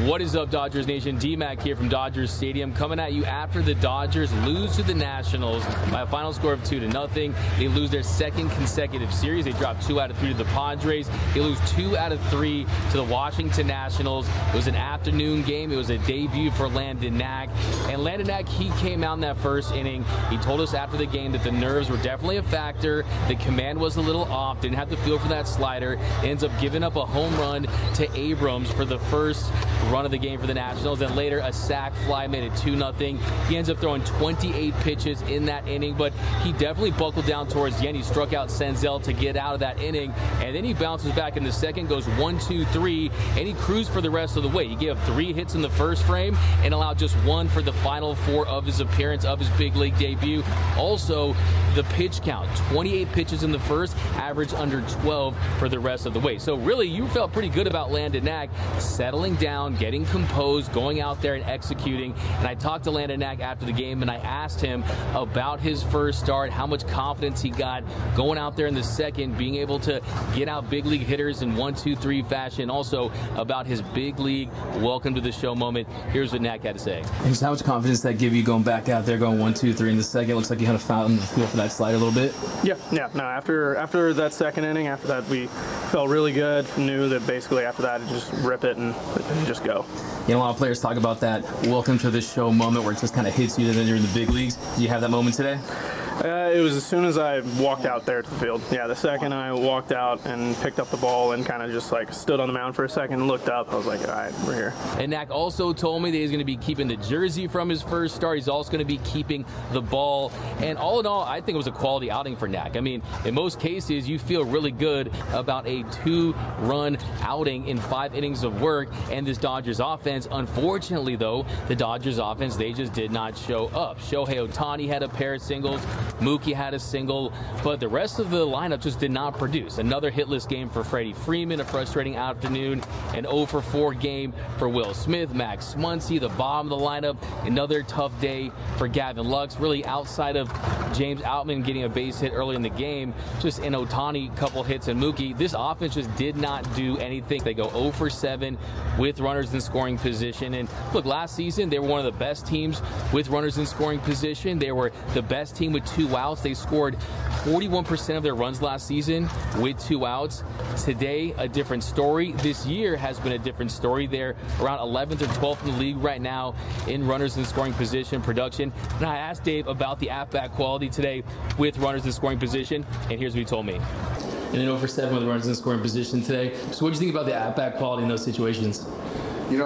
What is up, Dodgers Nation? D-Mac here from Dodgers Stadium, coming at you after the Dodgers lose to the Nationals by a final score of 2-0. They lose their second consecutive series. They dropped 2 out of 3 to the Padres. They lose 2 out of 3 to the Washington Nationals. It was an afternoon game. It was a debut for Landon Knack. And Landon Knack, he came out in that first inning. He told us after the game that the nerves were definitely a factor. The command was a little off. Didn't have the feel for that slider. Ends up giving up a home run to Abrams for the first run of the game for the Nationals, and later a sac fly made it 2-0. He ends up throwing 28 pitches in that inning, but he definitely buckled down towards the end. He struck out Senzel to get out of that inning, and then he bounces back in the second, goes 1-2-3, and he cruised for the rest of the way. He gave 3 hits in the first frame and allowed just 1 for the final 4 of his appearance of his big league debut. Also, the pitch count, 28 pitches in the first, average under 12 for the rest of the way. So really, you felt pretty good about Landon Knack settling down, getting composed, going out there and executing. And I talked to Landon Knack after the game, and I asked him about his first start, how much confidence he got going out there in the second, being able to get out big league hitters in 1-2-3 fashion. Also about his big league welcome to the show moment. Here's what Knack had to say. And just how much confidence that give you going back out there, going 1-2-3 in the second? It looks like you had found the feel for that slider a little bit. Yeah. No, after that second inning, after that we felt really good. Knew that basically after that, just rip it and just go. You know, a lot of players talk about that welcome to the show moment where it just kind of hits you and then you're in the big leagues. Do you have that moment today? It was as soon as I walked out there to the field. Yeah, the second I walked out and picked up the ball and kind of just like stood on the mound for a second and looked up, I was like, all right, we're here. And Knack also told me that he's going to be keeping the jersey from his first start. He's also going to be keeping the ball. And all in all, I think it was a quality outing for Knack. I mean, in most cases, you feel really good about a 2-run outing in 5 innings of work. And this Dodgers offense, unfortunately, though, the Dodgers offense, they just did not show up. Shohei Ohtani had a pair of singles. Mookie had a single, but the rest of the lineup just did not produce. Another hitless game for Freddie Freeman, a frustrating afternoon, an 0-for-4 game for Will Smith, Max Muncy, the bottom of the lineup, another tough day for Gavin Lux. Really, outside of James Outman getting a base hit early in the game, just in Ohtani, couple hits, and Mookie, this offense just did not do anything. They go 0-for-7 with runners in scoring position. And look, last season, they were one of the best teams with runners in scoring position. They were the best team with 2 outs. They scored 41% of their runs last season with 2 outs. Today, a different story. This year has been a different story. They're around 11th or 12th in the league right now in runners in scoring position production. And I asked Dave about the at-bat quality today with runners in scoring position, and here's what he told me. And then 0-for-7 with runners in scoring position today. So what do you think about the at-bat quality in those situations? You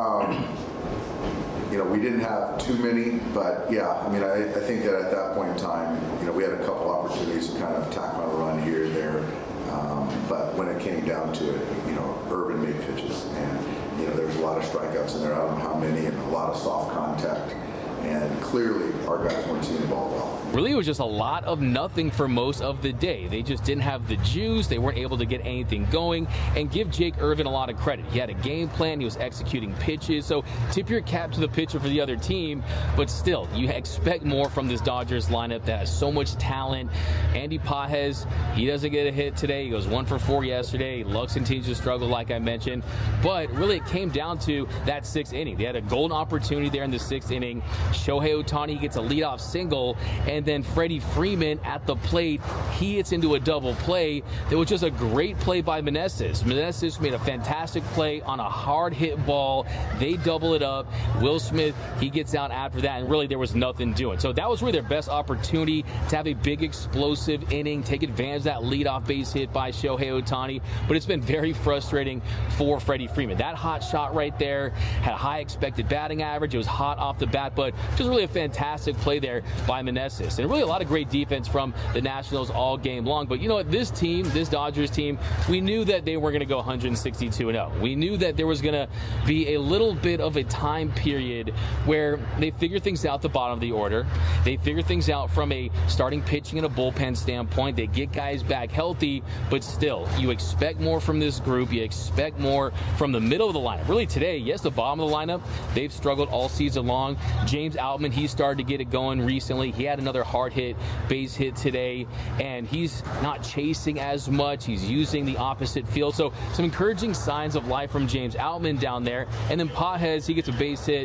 know, we didn't have too many, but yeah, I mean, I think that at that point in time, you know, we had a couple opportunities to kind of tack on a run here and there, but when it came down to it, you know, Urban made pitches, and, you know, there was a lot of strikeouts in there, I don't know how many, and a lot of soft contact, and clearly our guys weren't seeing the ball well. Really, it was just a lot of nothing for most of the day. They just didn't have the juice. They weren't able to get anything going. And give Jake Irvin a lot of credit. He had a game plan. He was executing pitches. So tip your cap to the pitcher for the other team. But still, you expect more from this Dodgers lineup that has so much talent. Andy Pages, he doesn't get a hit today. He goes 1-for-4 yesterday. Lux continues to struggle, like I mentioned. But really, it came down to that 6th inning. They had a golden opportunity there in the 6th inning. Shohei Ohtani gets a leadoff single, and then Freddie Freeman at the plate, he hits into a double play. It was just a great play by Meneses. Meneses made a fantastic play on a hard hit ball. They double it up. Will Smith, he gets out after that, and really there was nothing doing. So that was really their best opportunity to have a big explosive inning, take advantage of that leadoff base hit by Shohei Ohtani. But it's been very frustrating for Freddie Freeman. That hot shot right there had a high expected batting average. It was hot off the bat, but just really a fantastic play there by Meneses. And really a lot of great defense from the Nationals all game long. But you know what? This team, this Dodgers team, we knew that they were going to go 162-0. We knew that there was going to be a little bit of a time period where they figure things out the bottom of the order. They figure things out from a starting pitching and a bullpen standpoint. They get guys back healthy, but still, you expect more from this group. You expect more from the middle of the lineup. Really today, yes, the bottom of the lineup, they've struggled all season long. James Outman, he started to get it going recently. He had another another hard hit base hit today, and he's not chasing as much. He's using the opposite field. So some encouraging signs of life from James Outman down there. And then Pages, he gets a base hit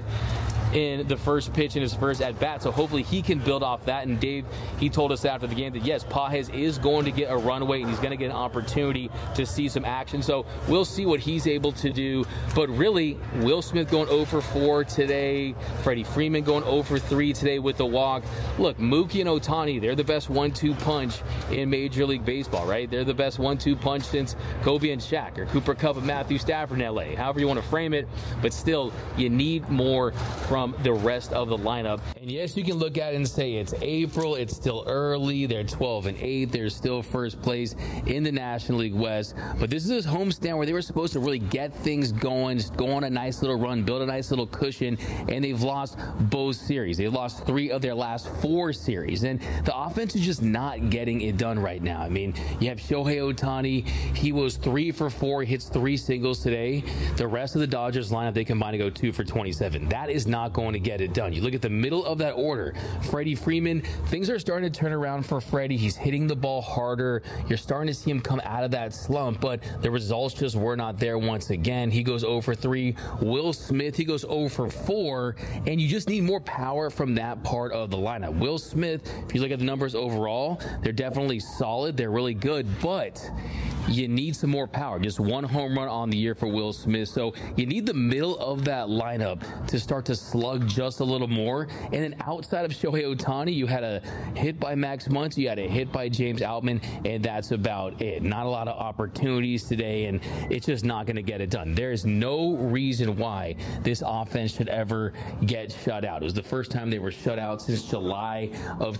in the first pitch in his first at-bat, so hopefully he can build off that. And Dave, he told us after the game that yes, Pages is going to get a runway and he's going to get an opportunity to see some action, so we'll see what he's able to do. But really, Will Smith going 0 for 4 today, Freddie Freeman going 0 for 3 today with the walk. Look, Mookie and Ohtani, they're the best 1-2 punch in Major League Baseball, right? They're the best 1-2 punch since Kobe and Shaq, or Cooper Kupp and Matthew Stafford in LA, however you want to frame it. But still, you need more from the rest of the lineup. And yes, you can look at it and say it's April, it's still early, they're 12-8, they're still first place in the National League West, but this is a homestand where they were supposed to really get things going, just go on a nice little run, build a nice little cushion, and they've lost both series. They've lost 3 of their last 4 series, and the offense is just not getting it done right now. I mean, you have Shohei Ohtani, he was 3 for 4, hits 3 singles today. The rest of the Dodgers lineup, they combine to go 2 for 27. That is not going to get it done. You look at the middle of that order, Freddie Freeman, things are starting to turn around for Freddie. He's hitting the ball harder. You're starting to see him come out of that slump, but the results just were not there once again. He goes 0 for 3. Will Smith, he goes 0 for 4, and you just need more power from that part of the lineup. Will Smith, if you look at the numbers overall, they're definitely solid. They're really good, but you need some more power. Just 1 home run on the year for Will Smith. So you need the middle of that lineup to start to slug just a little more. And then outside of Shohei Ohtani, you had a hit by Max Muncy, you had a hit by James Outman, and that's about it. Not a lot of opportunities today, and it's just not going to get it done. There is no reason why this offense should ever get shut out. It was the first time they were shut out since July of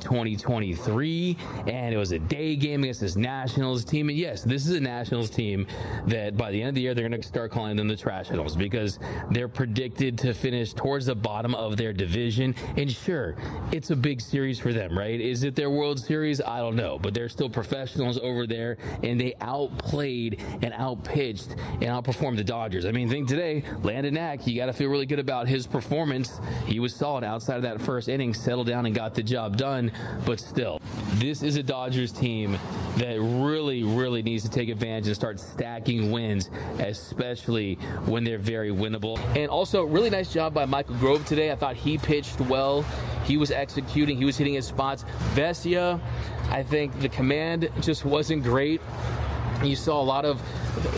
2023, and it was a day game against this Nationals team. And yes, this is a Nationals team that by the end of the year, they're going to start calling them the Trashionals, because they're predicted to finish towards the bottom of their division. And sure, it's a big series for them, right? Is it their World Series? I don't know, but they're still professionals over there, and they outplayed and outpitched and outperformed the Dodgers. I mean, think today, Landon Knack, you got to feel really good about his performance. He was solid outside of that first inning, settled down and got the job done, but still, this is a Dodgers team that really needs to take advantage and start stacking wins, especially when they're very winnable. And also, really nice job by Michael Grove today. I thought he pitched well. He was executing. He was hitting his spots. Vesia, I think the command just wasn't great. You saw a lot of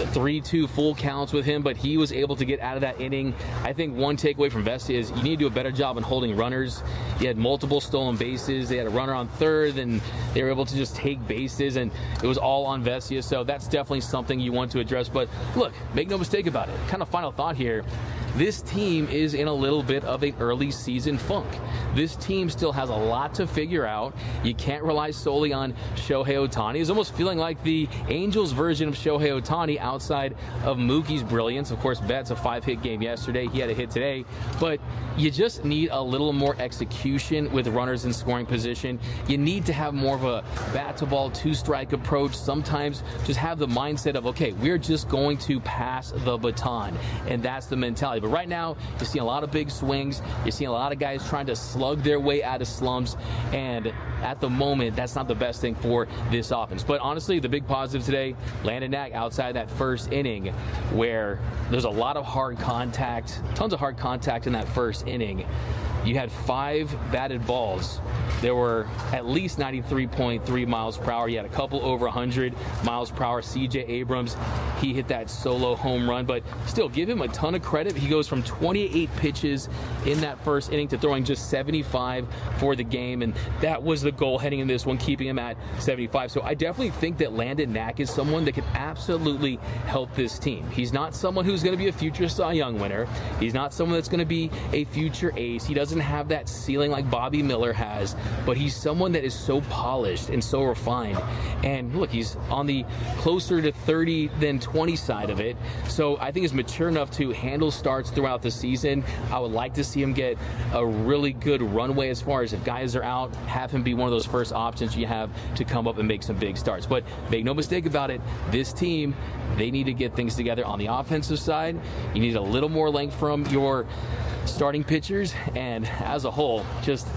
3-2 full counts with him, but he was able to get out of that inning. I think one takeaway from Vesia is you need to do a better job in holding runners. He had multiple stolen bases. They had a runner on third, and they were able to just take bases, and it was all on Vesia. So that's definitely something you want to address. But look, make no mistake about it. Kind of final thought here. This team is in a little bit of an early season funk. This team still has a lot to figure out. You can't rely solely on Shohei Ohtani. It's almost feeling like the Angels version of Shohei Ohtani outside of Mookie's brilliance. Of course, Betts, a 5-hit game yesterday. He had a hit today. But you just need a little more execution with runners in scoring position. You need to have more of a bat-to-ball, 2-strike approach. Sometimes just have the mindset of, okay, we're just going to pass the baton. And that's the mentality. But right now, you're seeing a lot of big swings. You're seeing a lot of guys trying to slug their way out of slumps. And at the moment, that's not the best thing for this offense. But honestly, the big positive today, Landon Knack outside that first inning where there's a lot of hard contact, tons of hard contact in that first inning. You had 5 batted balls. There were at least 93.3 miles per hour. You had a couple over 100 miles per hour. CJ Abrams, he hit that solo home run, but still give him a ton of credit. He goes from 28 pitches in that first inning to throwing just 75 for the game, and that was the goal heading in this one, keeping him at 75. So I definitely think that Landon Knack is someone that can absolutely help this team. He's not someone who's going to be a future Cy Young winner. He's not someone that's going to be a future ace. He doesn't have that ceiling like Bobby Miller has, but he's someone that is so polished and so refined. And look, he's on the closer to 30 than 20 side of it. So I think he's mature enough to handle starts throughout the season. I would like to see him get a really good runway as far as if guys are out, have him be one of those first options you have to come up and make some big starts. But make no mistake about it, this team, they need to get things together on the offensive side. You need a little more length from your starting pitchers, and as a whole, just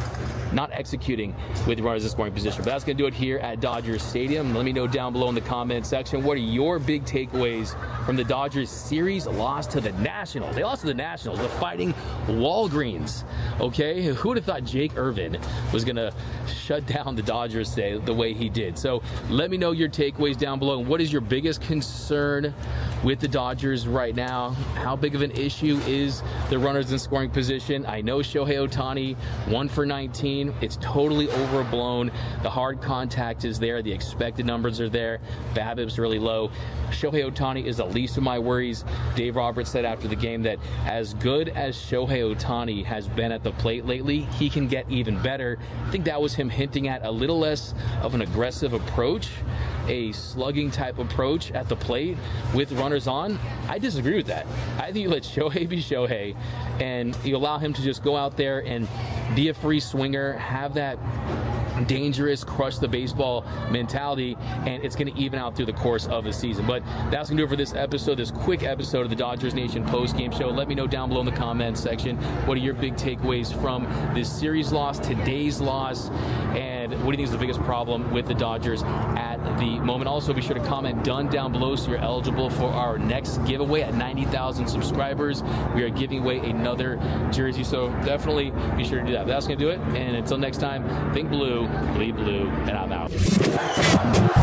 not executing with runners in scoring position. But that's going to do it here at Dodgers Stadium. Let me know down below in the comment section, what are your big takeaways from the Dodgers series loss to the Nationals? They lost to the Nationals, the Fighting Walgreens. Okay, who would have thought Jake Irvin was going to shut down the Dodgers today the way he did? So let me know your takeaways down below. What is your biggest concern with the Dodgers right now? How big of an issue is the runners in scoring position? I know Shohei Ohtani, 1 for 19. It's totally overblown. The hard contact is there. The expected numbers are there. BABIP's really low. Shohei Ohtani is the least of my worries. Dave Roberts said after the game that as good as Shohei Ohtani has been at the plate lately, he can get even better. I think that was him hinting at a little less of an aggressive approach, a slugging type approach at the plate with runners on. I disagree with that. I think you let Shohei be Shohei and you allow him to just go out there and be a free swinger, have that dangerous, crush the baseball mentality, and it's going to even out through the course of the season. But that's going to do it for this episode, this quick episode of the Dodgers Nation post-game show. Let me know down below in the comments section, what are your big takeaways from this series loss, today's loss, and what do you think is the biggest problem with the Dodgers at the moment? Also, be sure to comment done down below so you're eligible for our next giveaway at 90,000 subscribers. We are giving away another jersey, so definitely be sure to do that. But that's going to do it, and until next time, think blue, bleed blue, and I'm out.